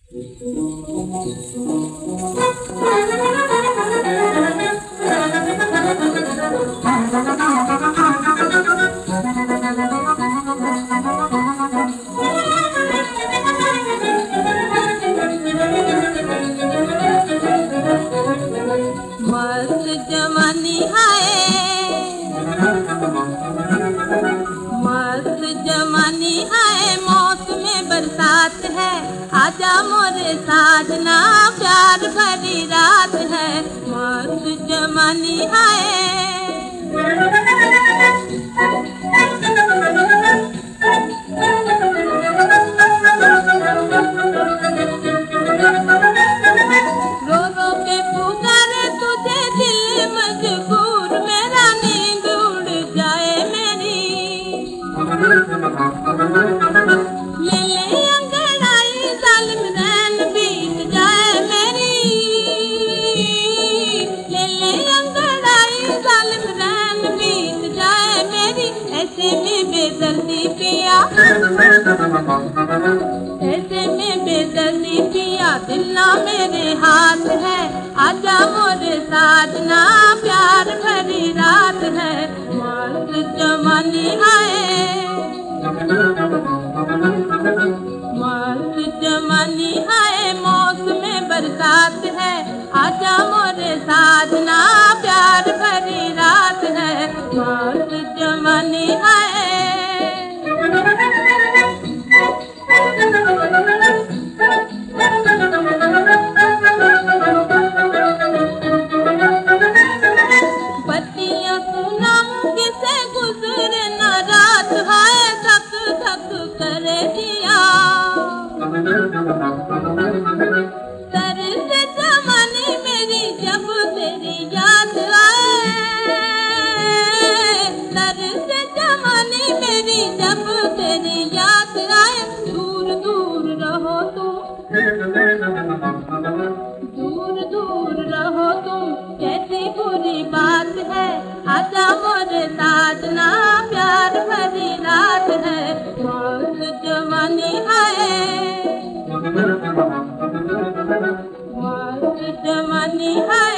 मस्त जवानी है, मस्त जवानी है, मौसम बरसात है, आजा मोरे साजना प्यार भरी रात है। मस्त जवानी है, रो रो के पुकारे तुझे दिल मजबूर, मेरा नींद उड़ जाए मेरी। ले ले अंगड़ाई जालिम रैन बीत जाए मेरी, ले ले अंगड़ाई जालिम रैन बीत जाए मेरी। ऐसे में बेदर्दी पिया, ऐसे में बेदर्दी पिया, दिल ना मेरे हाथ है, आजा मोरे साजना प्यार भरी रात है। मस्त जवानी है, मस्त जवानी है, मौसम बरसात है, आजा मोरे साजना प्यार भरी रात है। मस्त जवानी है, बत्तियां सुनाऊं किसे गुजरे न रात है, धक धक करे दिया। सर से जवानी मेरी जब तेरी याद आए, सर से जवानी मेरी जब तेरी याद आए। दूर दूर रहो तुम, दूर दूर रहो तुम, कैसी बुरी बात है, आजा मोरे साजना प्यार भरी रात है। मस्त जवानी है, मस्त जवानी है।